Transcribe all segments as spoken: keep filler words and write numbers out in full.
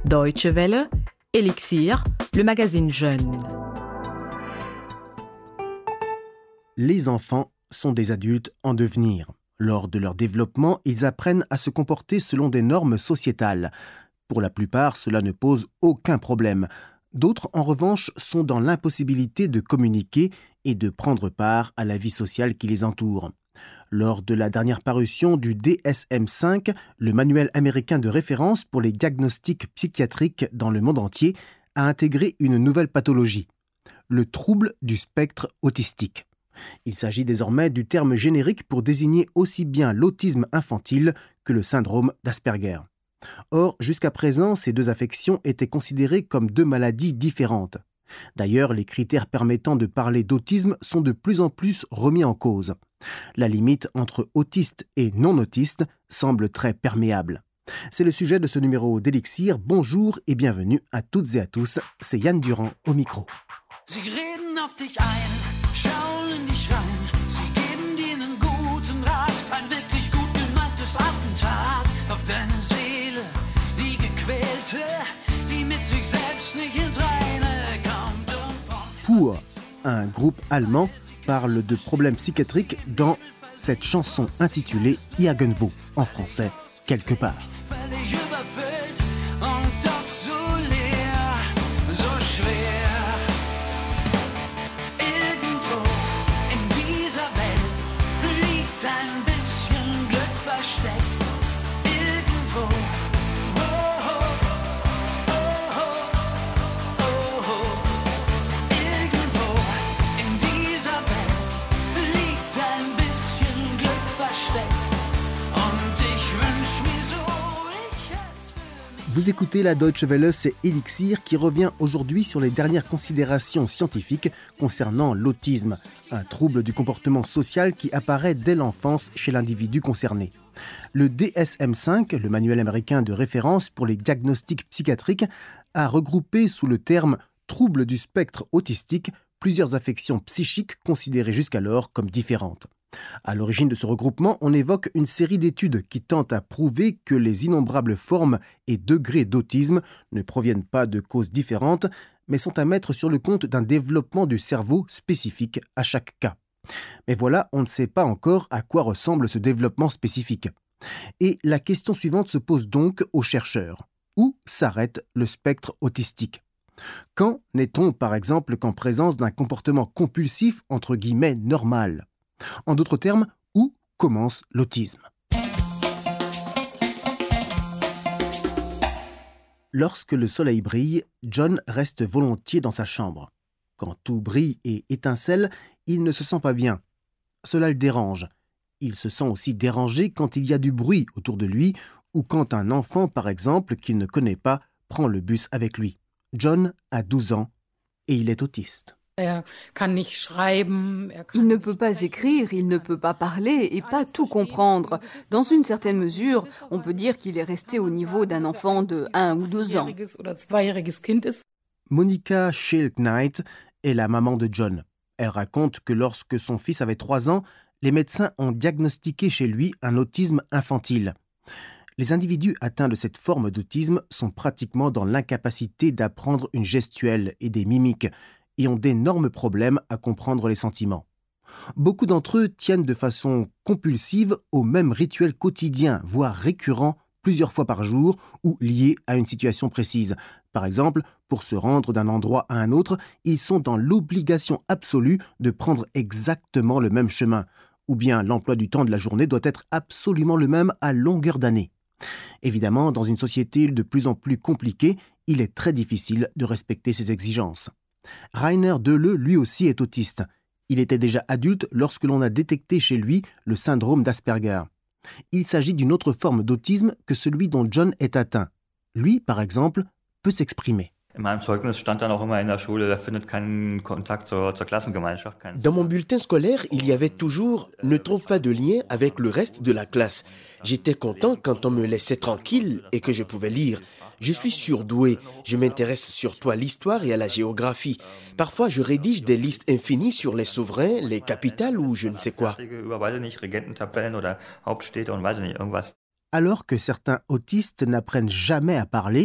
Deutsche Welle, Elixir, le magazine Jeune. Les enfants sont des adultes en devenir. Lors de leur développement, ils apprennent à se comporter selon des normes sociétales. Pour la plupart, cela ne pose aucun problème. D'autres, en revanche, sont dans l'impossibilité de communiquer et de prendre part à la vie sociale qui les entoure. Lors de la dernière parution du D S M cinq, le manuel américain de référence pour les diagnostics psychiatriques dans le monde entier a intégré une nouvelle pathologie, le trouble du spectre autistique. Il s'agit désormais du terme générique pour désigner aussi bien l'autisme infantile que le syndrome d'Asperger. Or, jusqu'à présent, ces deux affections étaient considérées comme deux maladies différentes. D'ailleurs, les critères permettant de parler d'autisme sont de plus en plus remis en cause. La limite entre autiste et non-autiste semble très perméable. C'est le sujet de ce numéro d'Elixir. Bonjour et bienvenue à toutes et à tous. C'est Yann Durand au micro. Sie reden auf dich ein, schauen in dich rein. Sie geben dir einen guten Rat, ein wirklich gut gemeintes Attentat auf deine Seele, die gequälte, die mit sich selbst nicht ins Reine kommt. Pour, un groupe allemand, parle de problèmes psychiatriques dans cette chanson intitulée Irgendwo, en français, quelque part. Völlig überfüllt und doch so leer, so schwer. Irgendwo in dieser Welt liegt ein bisschen Glück versteckt. Irgendwo, oh, oh, oh, oh, oh, oh. Irgendwo in dieser Welt liegt ein bisschen Glück versteckt. Und ich wünsch mir so, ich hätt's für mich. Vous écoutez la Deutsche Welle, c'est Elixir qui revient aujourd'hui sur les dernières considérations scientifiques concernant l'autisme, un trouble du comportement social qui apparaît dès l'enfance chez l'individu concerné. Le D S M cinq, le manuel américain de référence pour les diagnostics psychiatriques, a regroupé sous le terme « trouble du spectre autistique » plusieurs affections psychiques considérées jusqu'alors comme différentes. À l'origine de ce regroupement, on évoque une série d'études qui tentent à prouver que les innombrables formes et degrés d'autisme ne proviennent pas de causes différentes, mais sont à mettre sur le compte d'un développement du cerveau spécifique à chaque cas. Mais voilà, on ne sait pas encore à quoi ressemble ce développement spécifique. Et la question suivante se pose donc aux chercheurs. Où s'arrête le spectre autistique ? Quand n'est-on, par exemple, qu'en présence d'un comportement compulsif, entre guillemets, normal ? En d'autres termes, où commence l'autisme ? Lorsque le soleil brille, John reste volontiers dans sa chambre. Quand tout brille et étincelle, il ne se sent pas bien. Cela le dérange. Il se sent aussi dérangé quand il y a du bruit autour de lui ou quand un enfant, par exemple, qu'il ne connaît pas, prend le bus avec lui. John a douze ans et il est autiste. Er kann nicht schreiben, er kann Il ne peut pas écrire, il ne peut pas parler et pas tout comprendre. Dans une certaine mesure, on peut dire qu'il est resté au niveau d'un enfant de un ou deux ans. einjähriges oder zweijähriges Kind ist. Monica Scheel-Knight est la maman de John. Elle raconte que lorsque son fils avait trois ans, les médecins ont diagnostiqué chez lui un autisme infantile. Les individus atteints de cette forme d'autisme sont pratiquement dans l'incapacité d'apprendre une gestuelle et des mimiques et ont d'énormes problèmes à comprendre les sentiments. Beaucoup d'entre eux tiennent de façon compulsive au même rituel quotidien, voire récurrent, plusieurs fois par jour ou lié à une situation précise. Par exemple, pour se rendre d'un endroit à un autre, ils sont dans l'obligation absolue de prendre exactement le même chemin. Ou bien l'emploi du temps de la journée doit être absolument le même à longueur d'année. Évidemment, dans une société de plus en plus compliquée, il est très difficile de respecter ces exigences. Rainer Deleu, lui aussi, est autiste. Il était déjà adulte lorsque l'on a détecté chez lui le syndrome d'Asperger. Il s'agit d'une autre forme d'autisme que celui dont John est atteint. Lui, par exemple, peut s'exprimer. In meinem Zeugnis stand dann auch immer in der Schule, er findet keinen Kontakt zur, zur Klassengemeinschaft. Keinen Dans mon bulletin scolaire, il y avait toujours « ne trouve pas de lien avec le reste de la classe ». J'étais content quand on me laissait tranquille et que je pouvais lire. Je suis surdoué, je m'intéresse surtout à l'histoire et à la géographie. Parfois, je rédige des listes infinies sur les souverains, les capitales ou je ne sais quoi. über, weiß ich nicht, Regententabellen oder Hauptstädte und weiß ich nicht, irgendwas. Alors que certains autistes n'apprennent jamais à parler,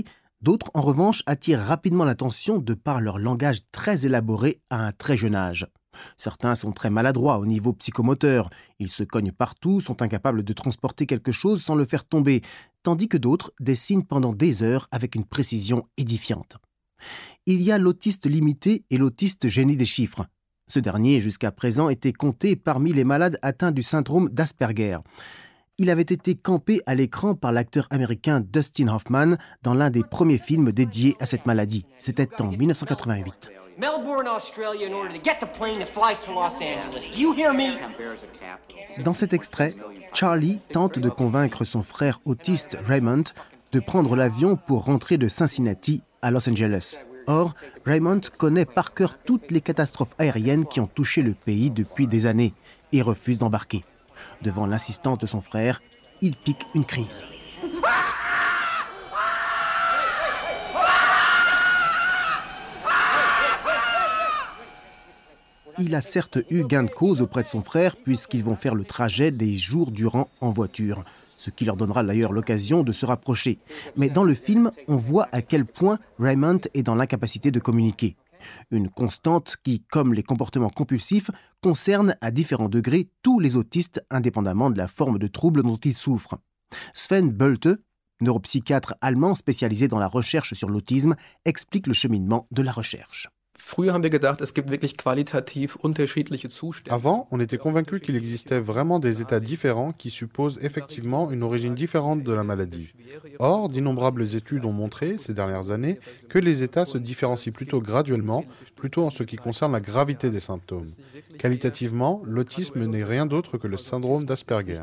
D'autres, en revanche, attirent rapidement l'attention de par leur langage très élaboré à un très jeune âge. Certains sont très maladroits au niveau psychomoteur. Ils se cognent partout, sont incapables de transporter quelque chose sans le faire tomber, tandis que d'autres dessinent pendant des heures avec une précision édifiante. Il y a l'autiste limité et l'autiste génie des chiffres. Ce dernier, jusqu'à présent, était compté parmi les malades atteints du syndrome d'Asperger. Il avait été campé à l'écran par l'acteur américain Dustin Hoffman dans l'un des premiers films dédiés à cette maladie. C'était en dix-neuf cent quatre-vingt-huit. Melbourne, Australia, in order to get the plane that flies to Los Angeles. Do you hear me? Dans cet extrait, Charlie tente de convaincre son frère autiste Raymond de prendre l'avion pour rentrer de Cincinnati à Los Angeles. Or, Raymond connaît par cœur toutes les catastrophes aériennes qui ont touché le pays depuis des années et refuse d'embarquer. Devant l'insistance de son frère, il pique une crise. Il a certes eu gain de cause auprès de son frère puisqu'ils vont faire le trajet des jours durant en voiture, ce qui leur donnera d'ailleurs l'occasion de se rapprocher. Mais dans le film, on voit à quel point Raymond est dans l'incapacité de communiquer. Une constante qui, comme les comportements compulsifs, concerne à différents degrés tous les autistes indépendamment de la forme de trouble dont ils souffrent. Sven Bölte, neuropsychiatre allemand spécialisé dans la recherche sur l'autisme, explique le cheminement de la recherche. Avant, on était convaincu qu'il existait vraiment des états différents qui supposent effectivement une origine différente de la maladie. Or, d'innombrables études ont montré, ces dernières années, que les états se différencient plutôt graduellement, plutôt en ce qui concerne la gravité des symptômes. Qualitativement, l'autisme n'est rien d'autre que le syndrome d'Asperger.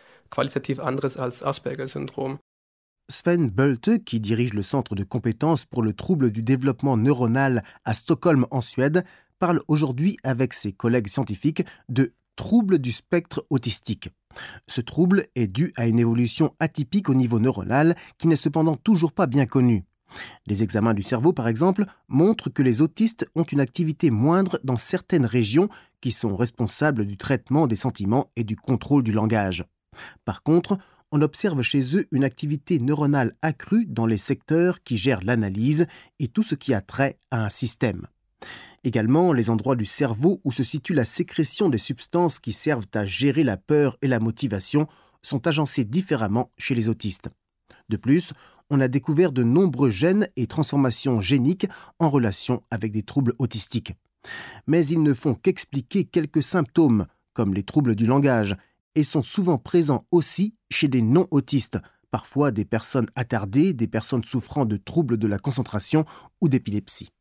Sven Bölte, qui dirige le centre de compétences pour le trouble du développement neuronal à Stockholm en Suède, parle aujourd'hui avec ses collègues scientifiques de trouble du spectre autistique. Ce trouble est dû à une évolution atypique au niveau neuronal qui n'est cependant toujours pas bien connue. Les examens du cerveau, par exemple, montrent que les autistes ont une activité moindre dans certaines régions qui sont responsables du traitement des sentiments et du contrôle du langage. Par contre, on observe chez eux une activité neuronale accrue dans les secteurs qui gèrent l'analyse et tout ce qui a trait à un système. Également, les endroits du cerveau où se situe la sécrétion des substances qui servent à gérer la peur et la motivation sont agencés différemment chez les autistes. De plus, on a découvert de nombreux gènes et transformations géniques en relation avec des troubles autistiques. Mais ils ne font qu'expliquer quelques symptômes, comme les troubles du langage, et sont souvent présents aussi chez des non-autistes, parfois des personnes attardées, des personnes souffrant de troubles de la concentration ou d'épilepsie.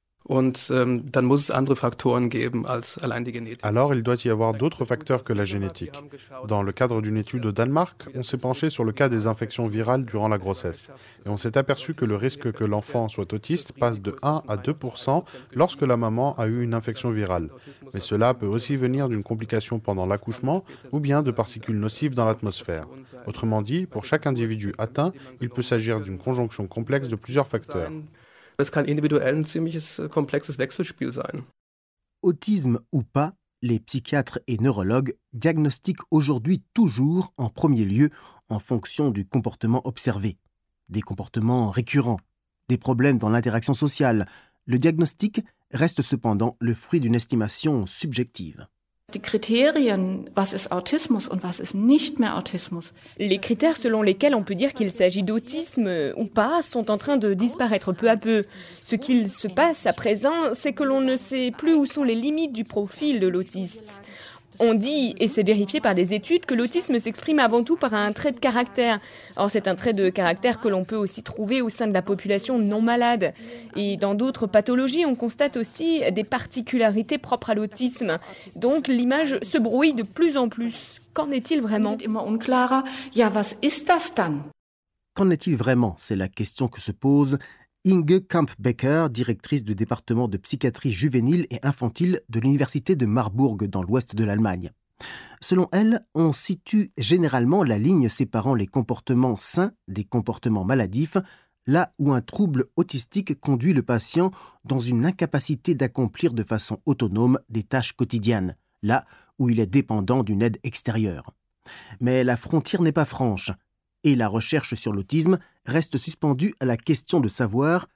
Alors, il doit y avoir d'autres facteurs que la génétique. Dans le cadre d'une étude au Danemark, on s'est penché sur le cas des infections virales durant la grossesse. Et on s'est aperçu que le risque que l'enfant soit autiste passe de un à deux pour cent lorsque la maman a eu une infection virale. Mais cela peut aussi venir d'une complication pendant l'accouchement ou bien de particules nocives dans l'atmosphère. Autrement dit, pour chaque individu atteint, il peut s'agir d'une conjonction complexe de plusieurs facteurs. Es kann individuell ein ziemliches komplexes Wechselspiel sein. Autisme ou pas, les psychiatres et neurologues diagnostiquent aujourd'hui toujours en premier lieu en fonction du comportement observé. Des comportements récurrents, des problèmes dans l'interaction sociale. Le diagnostic reste cependant le fruit d'une estimation subjective. Die Kriterien, was ist Autismus und was ist nicht mehr Autismus. Les critères selon lesquels on peut dire qu'il s'agit d'autisme ou pas sont en train de disparaître peu à peu. Ce qu'il se passe à présent, c'est que l'on ne sait plus où sont les limites du profil de l'autiste. On dit, et c'est vérifié par des études, que l'autisme s'exprime avant tout par un trait de caractère. Or, c'est un trait de caractère que l'on peut aussi trouver au sein de la population non malade. Et dans d'autres pathologies, on constate aussi des particularités propres à l'autisme. Donc, l'image se brouille de plus en plus. Qu'en est-il vraiment ? Ja, was ist das dann ? Qu'en est-il vraiment ? C'est la question que se pose Inge Kamp-Becker, directrice du département de psychiatrie juvénile et infantile de l'université de Marbourg dans l'ouest de l'Allemagne. Selon elle, on situe généralement la ligne séparant les comportements sains des comportements maladifs, là où un trouble autistique conduit le patient dans une incapacité d'accomplir de façon autonome des tâches quotidiennes, là où il est dépendant d'une aide extérieure. Mais la frontière n'est pas franche. Et la recherche sur l'autisme reste suspendue à la question de savoir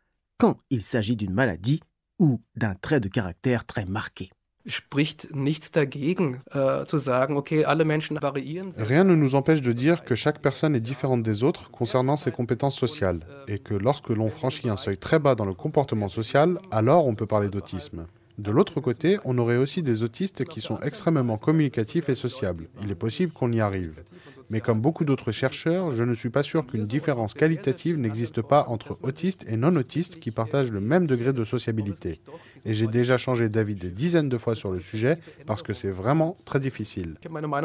quand il s'agit d'une maladie ou d'un trait de caractère très marqué. Rien ne nous empêche de dire que chaque personne est différente des autres concernant ses compétences sociales et que lorsque l'on franchit un seuil très bas dans le comportement social, alors on peut parler d'autisme. De l'autre côté, on aurait aussi des autistes qui sont extrêmement communicatifs et sociables. Il est possible qu'on y arrive. Mais comme beaucoup d'autres chercheurs, je ne suis pas sûr qu'une différence qualitative n'existe pas entre autistes et non-autistes qui partagent le même degré de sociabilité. Et j'ai déjà changé d'avis des dizaines de fois sur le sujet parce que c'est vraiment très difficile.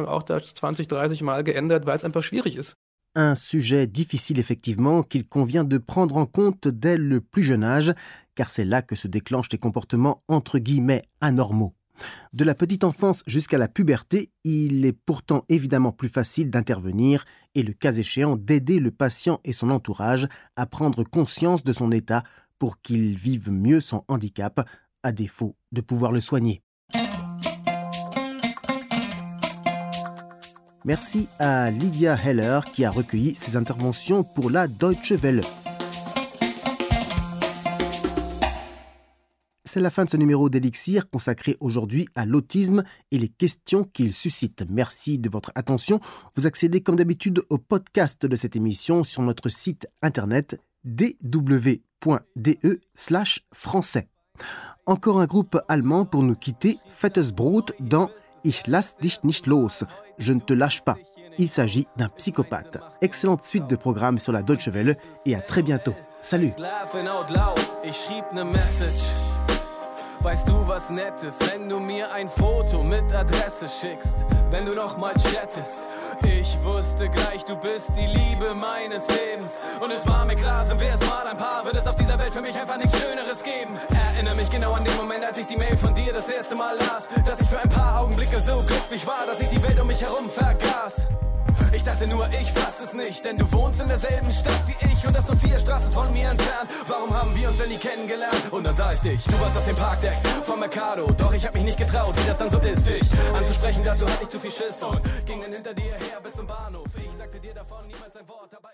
Un sujet difficile effectivement qu'il convient de prendre en compte dès le plus jeune âge, car c'est là que se déclenchent les comportements entre guillemets anormaux. De la petite enfance jusqu'à la puberté, il est pourtant évidemment plus facile d'intervenir et le cas échéant d'aider le patient et son entourage à prendre conscience de son état pour qu'il vive mieux son handicap, à défaut de pouvoir le soigner. Merci à Lydia Heller qui a recueilli ses interventions pour la Deutsche Welle. C'est la fin de ce numéro d'Elixir consacré aujourd'hui à l'autisme et les questions qu'il suscite. Merci de votre attention. Vous accédez comme d'habitude au podcast de cette émission sur notre site internet d w point d e slash français. Encore un groupe allemand pour nous quitter, Fettes Brot dans Ich lass dich nicht los, je ne te lâche pas. Il s'agit d'un psychopathe. Excellente suite de programmes sur la Deutsche Welle et à très bientôt. Salut! Weißt du was Nettes, wenn du mir ein Foto mit Adresse schickst, wenn du noch mal chattest. Ich wusste gleich, du bist die Liebe meines Lebens. Und es war mir klar, sind wir es mal ein Paar, wird es auf dieser Welt für mich einfach nichts Schöneres geben. Erinnere mich genau an den Moment, als ich die Mail von dir das erste Mal las, dass ich für ein paar Augenblicke so glücklich war, dass ich die Welt um mich herum vergaß. Ich dachte nur, ich fass es nicht, denn du wohnst in derselben Stadt wie ich und das nur vier Straßen von mir entfernt. Warum haben wir uns denn nie kennengelernt? Und dann sah ich dich, du warst auf dem Parkdeck vom Mercado. Doch ich hab mich nicht getraut, wie das dann so ist, dich anzusprechen. Dazu hatte ich zu viel Schiss und ging dann hinter dir her bis zum Bahnhof. Ich sagte dir davon niemals ein Wort, aber